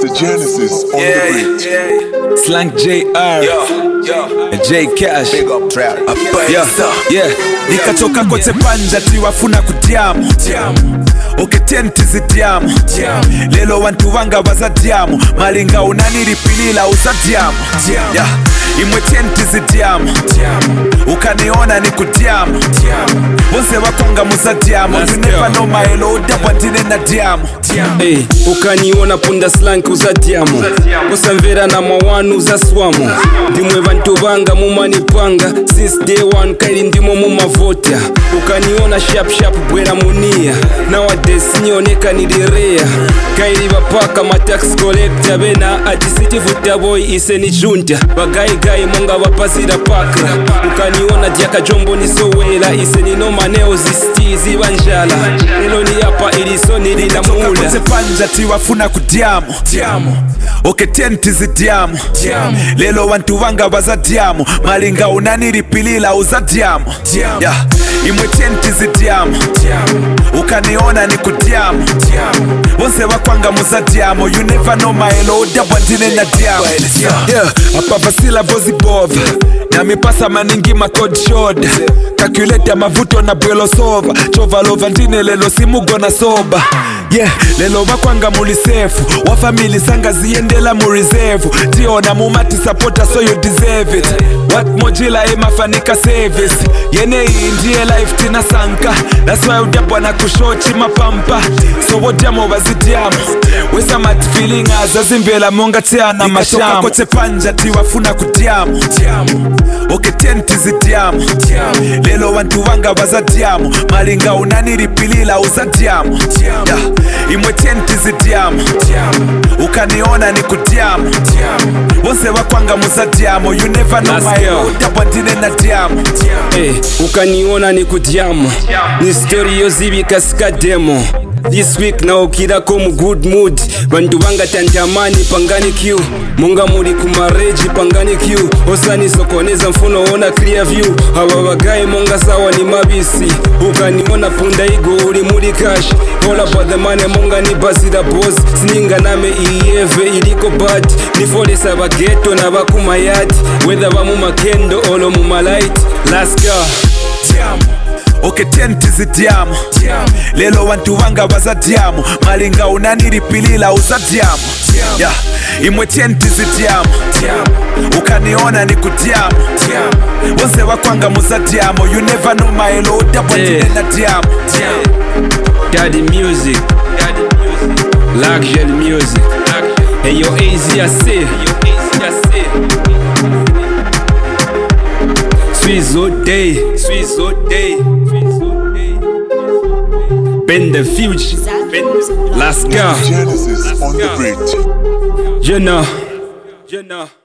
Mr. Genesis on the beat. Slang JR, J Cash. Big up Trout. Nikatoka kote panja tiwafuna kutiamu oketenti zitiamu lelo wantu wanga bazatiamu malinga unaniripilila uzatiamu imwe tenti zitiamu ukaniona ni kutiamu bonse wakonga muzatiamu you never know my lord dabwantine na diamu ukaniona punda slank uzatiamu kusamvera na mawanu uzaswamu ndimwe bantu banga mumanipanga since day one kaili ndimo mumavota ukaniona sharp bwera munia nowadays nyoneka nilirea kaili bapaka matax collector bena adisitivuta boy ise ni junta bagayi monga bapazira pakra ukaniona diaka jombo ni sowela ise ni no maneo zistizi banjala lelo ni hapa iliso nilina mula panja tiwafuna kutiamu oketenti zitiamu lelo wantu wanga bazatiamu malinga unaniripilila uzatiamu imwe tenti zitiamu ukaniona ni kutiamu bonse wakwanga muzatiamu you never know my lord dabwantine na diamu apavasila vozi bova namipasa maningi makod shod calculate mavuto na bwelo sova chovalova ndine lelo simugona soba lelo wakwanga mulisefu wafamili sanga ziyendela mu reserve tiona mumati supporter so you deserve it what mojila emafanika service yene ndiye life tina sanka that's why udabwa na kushochi mapampa so wodiamo bazitiamu wesa mat feeling azazimvela monga tiana mashamu kote panja tiwafuna kutiamu oketenti zitiamu lelo wantu wanga bazatiamu malinga unaniripilila uzatiamu imwe tenti zitiamu ukaniona ni kutiamu bonse wakwanga muzatiamu you never know my lord dabwantine na diamu ukaniona ni kutiamu ni story yozibika sika demo this week naokirako mu good mood bantu banga tantamani pangani Q munga muri kumareji pangani Q osani sokoneza mfuno ona clear view aba bagayi munga sawa ni mabisi ukaniona punda igo uri muri cash all about the money munga ni basira boss sininga name ieve iliko bad ni force abageto na bakumayati whether bamu makendo olo mu malight let's go oketenti zitiamu lelo wantu wanga bazatiamu malinga unaniripilila uzatiamu imwe tenti zitiamu ukaniona ni kutiamu bonse wakwanga muzatiamu you never know my lord dabwantine na diamu Daddy music luxury music hey yo easy I say Sweezo day bend the future let's go Genesis on the beat. you know